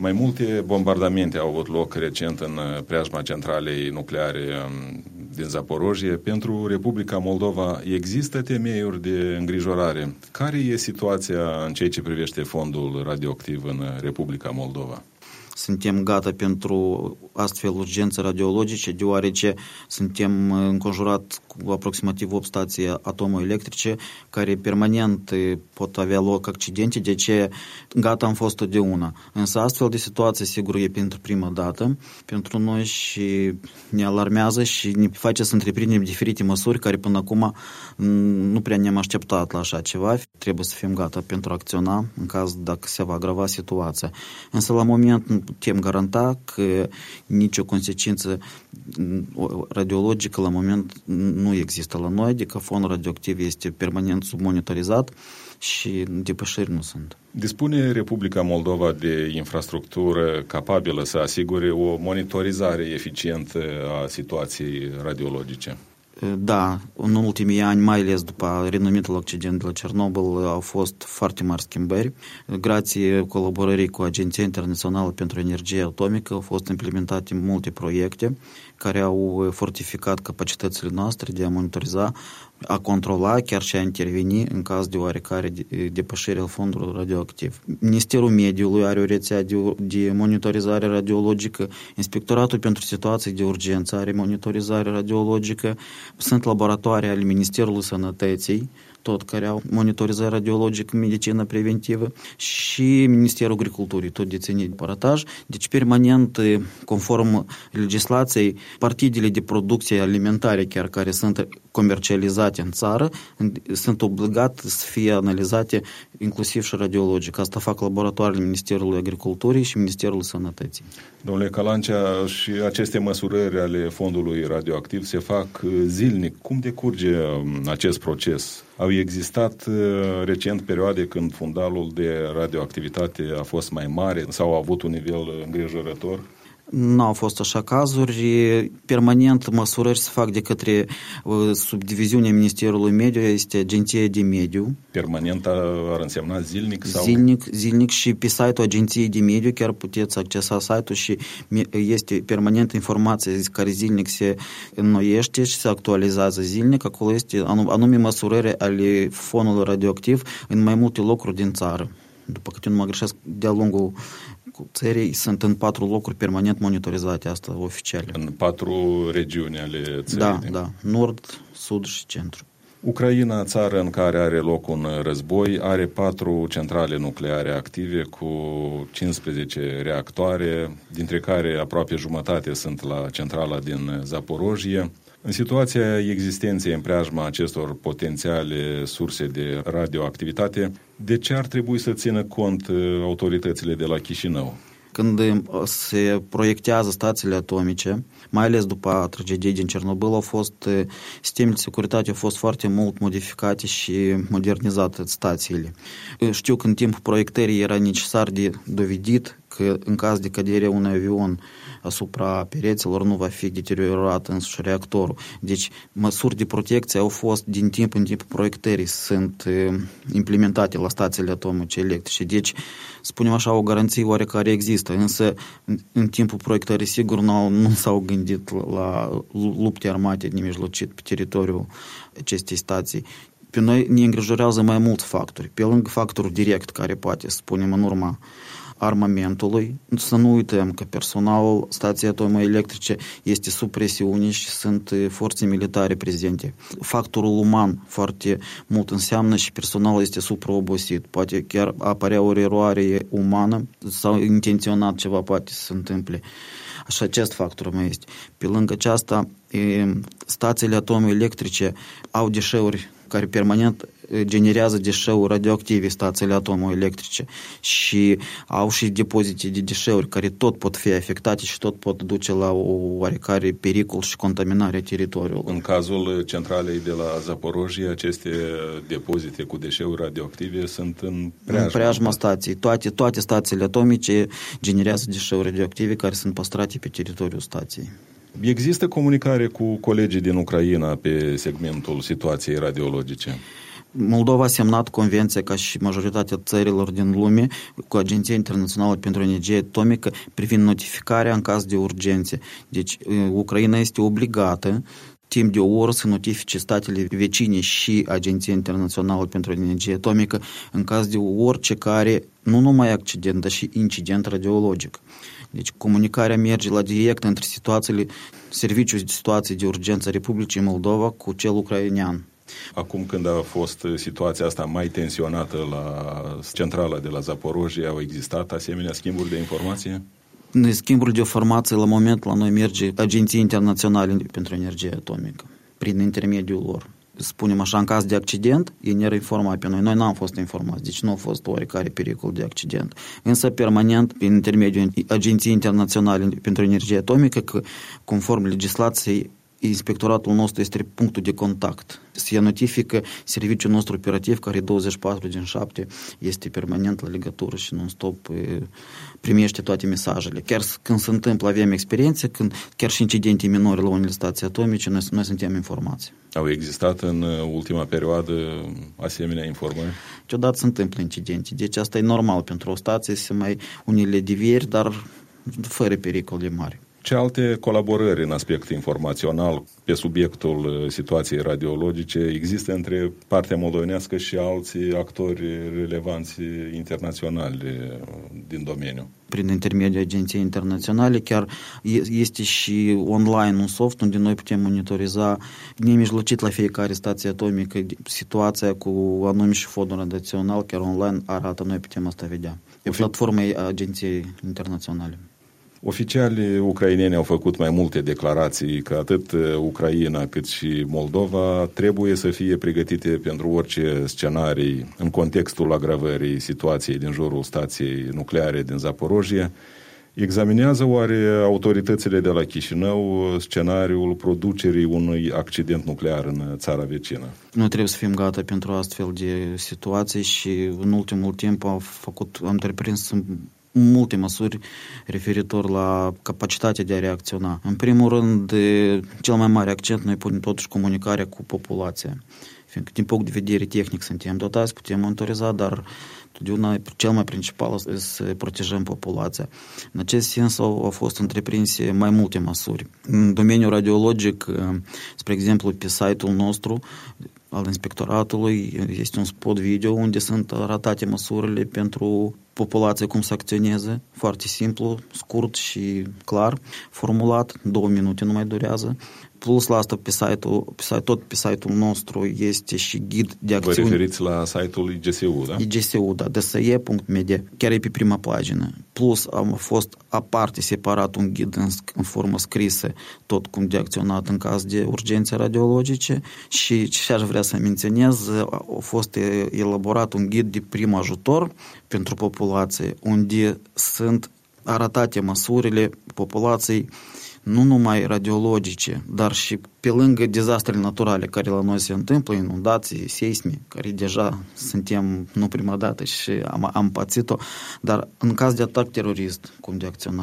Mai multe bombardamente au avut loc recent în preajma centralei nucleare din Zaporojie. Pentru Republica Moldova există temeiuri de îngrijorare. Care e situația în ceea ce privește fondul radioactiv în Republica Moldova? Suntem gata pentru astfel urgențe radiologice, deoarece suntem înconjurat cu aproximativ 8 stații atomoelectrice care permanent pot avea loc accidente, de ce gata am fost totdeauna. Însă astfel de situație, sigur, e pentru prima dată pentru noi și ne alarmează și ne face să întreprindem diferite măsuri care până acum nu prea ne-am așteptat la așa ceva. Trebuie să fim gata pentru a acționa în caz dacă se va agrava situația. Însă la moment nu putem garanta că nicio consecință radiologică la moment nu există la noi, adică fondul radioactiv este permanent submonitorizat și depășiri nu sunt. Dispune Republica Moldova de infrastructură capabilă să asigure o monitorizare eficientă a situației radiologice? Da, în ultimii ani, mai ales după renumitul accident de la Cernobâl, au fost foarte mari schimbări. Grație colaborării cu Agenția Internațională pentru Energie Atomică au fost implementate multe proiecte care au fortificat capacitățile noastre de a monitoriza, a controla, chiar și a interveni în caz de oarecare depășire al fondului radioactiv. Ministerul Mediului are o rețea de monitorizare radiologică, Inspectoratul pentru Situații de Urgență are monitorizare radiologică, sunt laboratoare ale Ministerului Sănătății, tot care au monitorizare radiologică, medicină preventivă și Ministerul Agriculturii, tot deține aparataj. Deci, permanent, conform legislației, partidele de producție alimentare, chiar care sunt comercializate în țară, sunt obligate să fie analizate inclusiv și radiologic. Asta fac laboratoarele Ministerului Agriculturii și Ministerul Sănătății. Domnule Calancea, și aceste măsurări ale fondului radioactiv se fac zilnic. Cum decurge acest proces? Au existat recent perioade când fundalul de radioactivitate a fost mai mare sau a avut un nivel îngrijorător? Nu au fost așa cazuri. Permanent măsurări se fac de către subdiviziunea Ministerului Mediu, este Agenția de Mediu. Permanent ar însemna zilnic? Sau? Zilnic și pe site-ul Agenției de Mediu chiar puteți accesa site-ul și este permanent informație care zilnic se înnoiește și se actualizează zilnic. Acolo este anume măsurări ale fonului radioactiv în mai multe locuri din țară. După câte nu mă greșesc, de-a lungul țării sunt în 4 locuri permanent monitorizate, asta oficial. În 4 regiuni ale țării? Da, nord, sud și centru. Ucraina, țară în care are loc un război, are 4 centrale nucleare active cu 15 reactoare, dintre care aproape jumătate sunt la centrala din Zaporojie. În situația existenței în preajma acestor potențiale surse de radioactivitate, de ce ar trebui să țină cont autoritățile de la Chișinău? Când se proiectează stațiile atomice, mai ales după tragediei din Cernobâl, sistemele de securitate au fost foarte mult modificate și modernizate stațiile. Știu că în timpul proiectării era necesar de dovedit că în caz de cădere unui avion asupra pereților nu va fi deteriorat însuși reactorul. Deci măsuri de protecție au fost din timp în timp proiectării, sunt implementate la stațiile atomice electrice. Deci, spunem așa, o garanție oarecare există, însă în timpul proiectării sigur nu s-au gândit la lupte armate nemijlocit pe teritoriul acestei stații. Pe noi ne îngrijorează mai mulți factori. Pe lângă factorul direct care poate, spunem, în urma armamentului, să nu uităm că personalul stației atomoelectrice este sub presiune și sunt forțe militare prezente. Factorul uman foarte mult înseamnă și personalul este supraobosit. Poate chiar apărea o eroare umană sau intenționat ceva poate să se întâmple. Așa, acest factor mai este. Pe lângă aceasta, stațiile atomoelectrice au deșeuri care permanent generează deșeuri radioactive, stațiile atomoelectrice, și au și depozite de deșeuri care tot pot fi afectate și tot pot duce la o oarecare pericol și contaminare a teritoriului. În cazul centralei de la Zaporojie, aceste depozite cu deșeuri radioactive sunt în preajma stației. Toate stațiile atomice generează deșeuri radioactive care sunt păstrate pe teritoriul stației. Există comunicare cu colegii din Ucraina pe segmentul situației radiologice? Moldova a semnat convenția, ca și majoritatea țărilor din lume, cu Agenția Internațională pentru Energie Atomică privind notificarea în caz de urgențe. Deci Ucraina este obligată timp de o oră să notifice statele vecine și Agenția Internațională pentru Energie Atomică în caz de orice care, nu numai accident, dar și incident radiologic. Deci comunicarea merge la direct între serviciul de situații de urgență a Republicii Moldova cu cel ucrainean. Acum când a fost situația asta mai tensionată la centrala de la Zaporojie, au existat asemenea schimburi de informație? Schimbul de informații la moment la noi merge Agenției Internaționale pentru Energie Atomică, prin intermediul lor. Spunem așa, în caz de accident, ei ne-ar informa pe noi. Noi n-am fost informați, deci nu a fost oricare pericol de accident. Însă, permanent, prin intermediul Agenției Internaționale pentru Energie Atomică, că, conform legislației, inspectoratul nostru este punctul de contact. Se notifică serviciul nostru operativ, care 24/7 este permanent la legătură și non-stop primește toate mesajele. Chiar când se întâmplă, avem experiențe, când chiar și incidente minore la unele stații atomice, noi suntem informați. Au existat în ultima perioadă asemenea informări? Deodată se întâmplă incidente, deci asta e normal pentru o stație, se mai unele devieri, dar fără pericole mari. Ce alte colaborări în aspect informațional pe subiectul situației radiologice există între partea moldovenească și alții actori relevanți internaționali din domeniu? Prin intermediul Agenției Internaționale, chiar este și online un soft unde noi putem monitoriza nemijlocit la fiecare stație atomică situația cu anume și fondul radiațional, chiar online arată, noi putem asta vedea. Pe platforma Agenției Internaționale. Oficialii ucraineni au făcut mai multe declarații că atât Ucraina cât și Moldova trebuie să fie pregătite pentru orice scenarii în contextul agravării situației din jurul stației nucleare din Zaporojie. Examinează oare autoritățile de la Chișinău scenariul producerii unui accident nuclear în țara vecină? Noi trebuie să fim gata pentru astfel de situații și în ultimul timp am întreprins multe măsuri referitor la capacitatea de a reacționa. În primul rând, cel mai mare accent noi punem totuși comunicarea cu populația. Fiindcă din punct de vedere tehnic suntem dotați, putem monitoriza, dar totdeauna cel mai principal este să protejăm populația. În acest sens au fost întreprinse mai multe măsuri. În domeniul radiologic, spre exemplu, pe site-ul nostru al inspectoratului este un spot video unde sunt arătate măsurile pentru populație cum să acționeze, foarte simplu, scurt și clar, formulat, 2 minute nu mai durează. Plus la asta tot pe site-ul nostru este și ghid de acțiuni. Vă referiți la site-ul IGSU, da? IGSU, da, dse.media, chiar e pe prima pagină. Plus am fost aparte separat un ghid în formă scrisă, tot cum de acționat în caz de urgențe radiologice și ce aș vrea să menționez, a fost elaborat un ghid de prim ajutor pentru populație, unde sunt arătate măsurile populației nu numai radiologice, dar și pe lângă dezastrele naturale care la noi se întâmplă, inundații, seisme, care deja suntem nu prima dată și am pățit-o, dar în caz de atac terorist, cum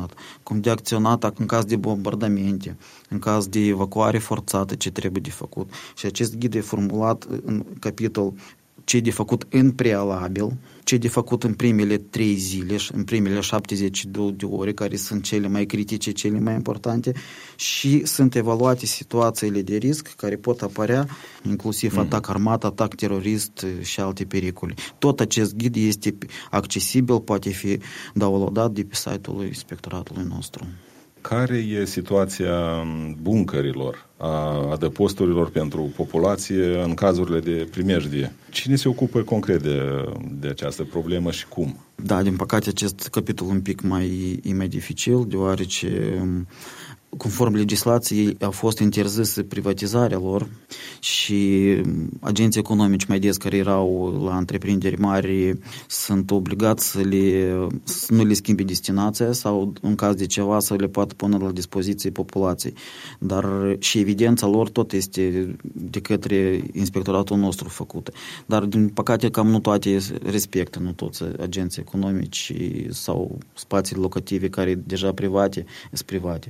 de acționat în caz de bombardamente, în caz de evacuare forțată, ce trebuie de făcut. Și acest ghid e formulat în capitol ce de făcut în prealabil, ce de făcut în primele 3 zile și în primele 72 de ore, care sunt cele mai critice, cele mai importante, și sunt evaluate situațiile de risc care pot apărea, inclusiv atac armat, atac terorist și alte pericole. Tot acest ghid este accesibil, poate fi downloadat de pe site-ul inspectoratului nostru. Care e situația buncărilor, a adăposturilor pentru populație în cazurile de primejdie? Cine se ocupă concret de această problemă și cum? Da, din păcate acest capitol un pic mai dificil, deoarece conform legislației a fost interzisă privatizarea lor și agenții economici mai des care erau la întreprinderi mari sunt obligați să nu le schimbe destinația sau în caz de ceva să le poată pune la dispoziție populației. Dar și evidența lor tot este de către inspectoratul nostru făcută. Dar din păcate cam nu toate respectă, nu toți agenții economici sau spații locative care deja private sunt private.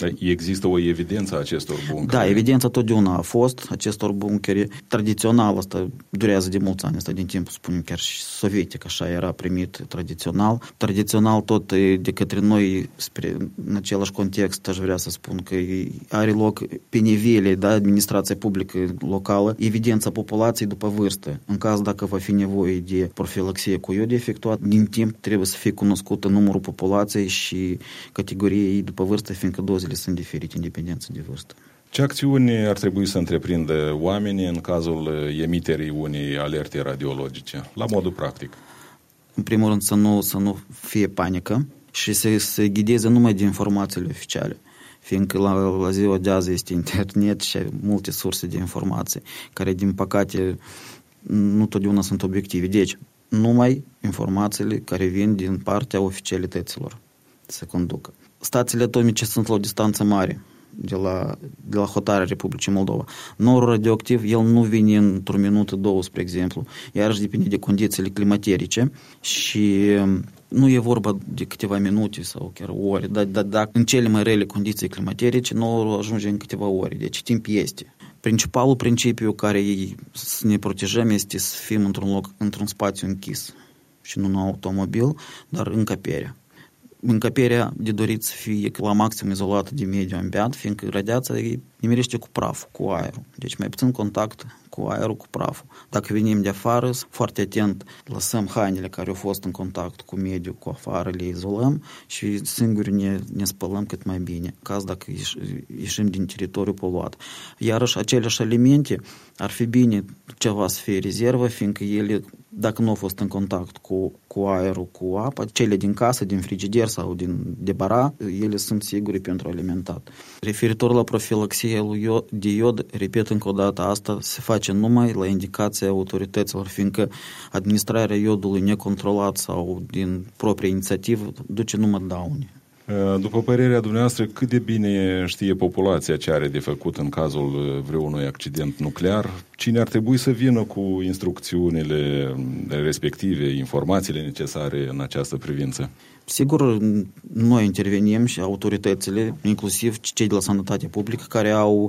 Există o evidență a acestor buncăre? Da, evidența totdeauna a fost acestor buncăre. Tradițional, asta durează de mulți ani, asta din timpul, spunem, chiar și sovietic, așa era primit tradițional. Tradițional tot de către noi, în același context, aș vrea să spun că are loc pe nivele, da, administrația publică locală, evidența populației după vârstă. În caz dacă va fi nevoie de profilaxie cu iod de efectuat, din timp trebuie să fie cunoscută numărul populației și categoriei ei după vârstă, fiindcă dozele sunt diferite în dependență de vârstă. Ce acțiuni ar trebui să întreprindă oamenii în cazul emiterii unei alerte radiologice, la modul practic? În primul rând să nu fie panică și să se ghideze numai de informațiile oficiale, fiindcă la ziua de azi este internet și multe surse de informații, care din păcate nu totdeauna sunt obiective. Deci, numai informațiile care vin din partea oficialităților se conducă. Stațiile atomice sunt la o distanță mare de la hotarea Republicii Moldova. Norul radioactiv, el nu vine într-o minută, două, spre exemplu. Iarăși depinde de condițiile climaterice și nu e vorba de câteva minute sau chiar ore, dar în cele mai rele condiții climaterice, norul ajunge în câteva ore. Deci timp este. Principalul principiu care să ne protejăm este să fim într-un spațiu închis și nu în automobil, dar încăperea. Încăperea de dorit să fie la maxim izolată de mediul ambient, fiindcă radiația nimerește cu praful, cu aerul. Deci mai puțin contact cu aerul, cu praful. Dacă venim de afară, foarte atent, lăsăm hainele care au fost în contact cu mediul, cu afară, le izolăm și singuri ne spălăm cât mai bine, caz dacă ieșim din teritoriul poluat. Iarăși, aceleași alimente ar fi bine ceva să fie rezervă, fiindcă ele, dacă nu au fost în contact cu aerul, cu apa, cele din casă, din frigider sau de bara, ele sunt sigure pentru alimentat. Referitor la profilaxie de iod, repet încă o dată, asta se face numai la indicația autorităților, fiindcă administrarea iodului necontrolat sau din proprie inițiativă duce numai daune. După părerea dumneavoastră, cât de bine știe populația ce are de făcut în cazul vreunui accident nuclear? Cine ar trebui să vină cu instrucțiunile respective, informațiile necesare în această privință? Sigur, noi intervenim și autoritățile, inclusiv cei de la Sănătate Publică, care au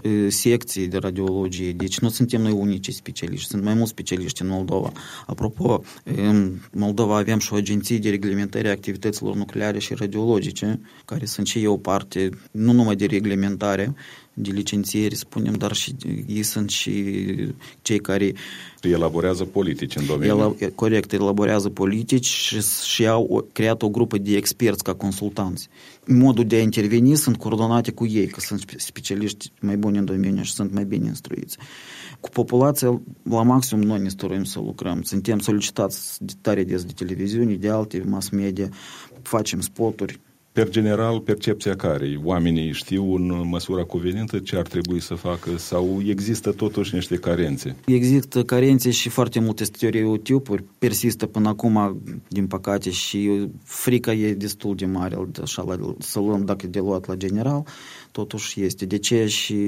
secții de radiologie. Deci nu suntem noi unici specialiști, sunt mai mulți specialiști în Moldova. Apropo, în Moldova avem și o agenție de reglementare a activităților nucleare și radiologice, care sunt și eu parte, nu numai de reglementare, de licențieri, spunem, dar și ei sunt și cei care elaborează politici în domeniu. Corect, elaborează politici și au creat o grupă de experți ca consultanți. Modul de a interveni sunt coordonate cu ei, că sunt specialiști mai buni în domeniu și sunt mai bine instruiți. Cu populația, la maxim, noi ne stăruim să lucrăm. Suntem solicitați de tare des de televiziune, de alte mass media, facem spoturi. Per general, percepția care? Oamenii știu în măsura cuvenită ce ar trebui să facă sau există totuși niște carențe? Există carențe și foarte multe stereotipuri persistă până acum, din păcate, și frica e destul de mare, așa, să luăm dacă de luat la general, totuși este. De ce și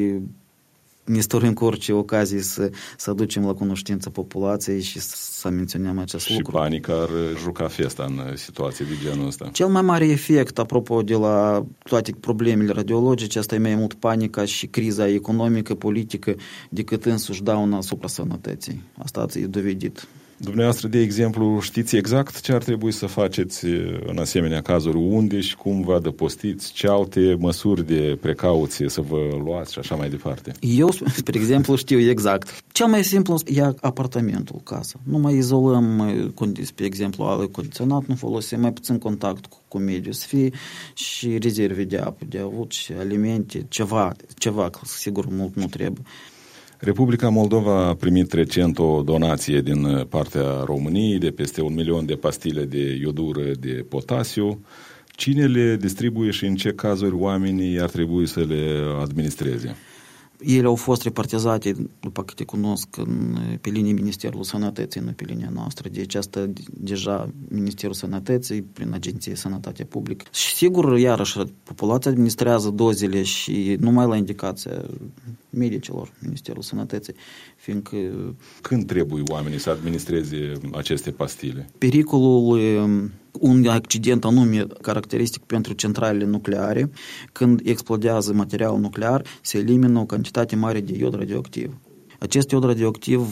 ne stăruim cu orice ocazie să aducem la cunoștință populației și să menționăm acest lucru. Și panica ar juca festa în situații de genul ăsta. Cel mai mare efect, apropo de la toate problemele radiologice, asta e mai mult panica și criza economică, politică, decât însuși dauna asupra sănătății. Asta e dovedit. Dumneavoastră, de exemplu, știți exact ce ar trebui să faceți în asemenea cazuri, unde și cum vă adăpostiți, ce alte măsuri de precauție să vă luați și așa mai departe? Eu, spre exemplu, știu exact. Cel mai simplu e apartamentul, casa. Nu mai izolăm, spre exemplu, aer condiționat, nu folosim, mai puțin contact cu mediul, să fie și rezerve de apă, de avut și alimente, ceva, sigur, mult nu trebuie. Republica Moldova a primit recent o donație din partea României de peste 1 milion de pastile de iodură de potasiu. Cine le distribuie și în ce cazuri oamenii ar trebui să le administreze? Ele au fost repartizate, după câte cunosc, pe linia Ministerului Sănătății, nu pe linia noastră. Deci asta deja Ministerul Sănătății, prin Agenție Sănătate Publică. Și sigur, iarăși, populația administrează dozele și numai la indicația medicilor, Ministerul Sănătății, fiindcă... Când trebuie oamenii să administreze aceste pastile? Pericolul un accident anume caracteristic pentru centralele nucleare. Când explodează material nuclear, se elimină o cantitate mare de iod radioactiv. Acest iod radioactiv,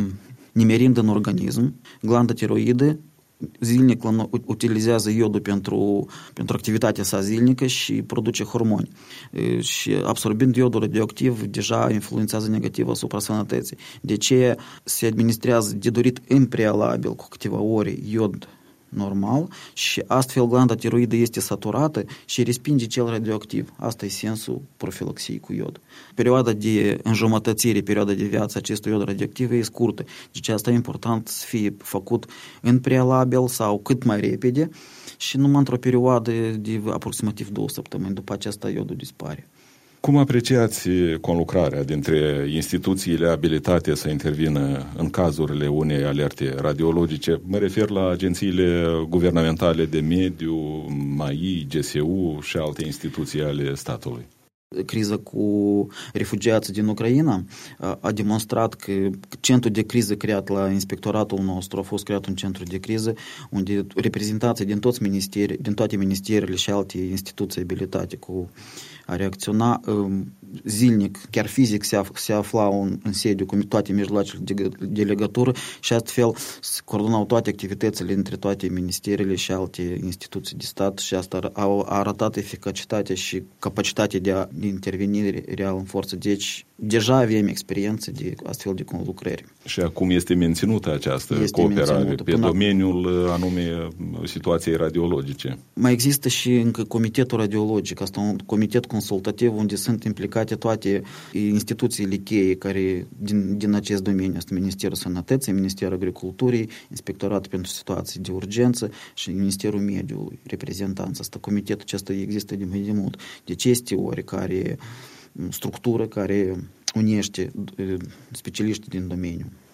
nimerind în organism, glanda tiroidă zilnic utilizează iodul pentru activitatea sa zilnică și produce hormoni. Și absorbind iodul radioactiv, deja influențează negativ asupra sănătății. De ce se administrează de dorit în prealabil cu câteva ore iod normal și astfel glanda tiroidă este saturată și respinge cel radioactiv. Asta e sensul profilaxiei cu iod. Perioada de înjumătățire, perioada de viață acestui iod radioactiv e scurtă. Deci asta e important să fie făcut în prealabil sau cât mai repede și numai într-o perioadă de aproximativ 2 săptămâni. După aceasta iodul dispare. Cum apreciați conlucrarea dintre instituțiile abilitate să intervină în cazurile unei alerte radiologice? Mă refer la agențiile guvernamentale de mediu, MAI, GSU și alte instituții ale statului. Criza cu refugiații din Ucraina a demonstrat că centrul de criză creat la inspectoratul nostru a fost creat un centru de criză unde reprezentanții din toate ministerele și alte instituții abilitate cu a reacționa zilnic, chiar fizic se aflau în sediu cu toate mijloacele de legătură și astfel se coordonau toate activitățile între toate ministerele și alte instituții de stat și asta a arătat eficacitatea și capacitatea de intervenire real în forță. Deci, deja avem experiență de astfel de conlucrări. Și acum este menținută această cooperare pe domeniul anume situației radiologice. Mai există și încă Comitetul Radiologic, asta un comitet consultativ unde sunt implicate toate instituțiile cheie care din acest domeniu. Este Ministerul Sănătății, Ministerul Agriculturii, Inspectoratul pentru Situații de Urgență și Ministerul Mediului, reprezentanța asta. Comitetul acesta există de mai de mult. Deci este oarecare structură care unește specialiștii din domeniu.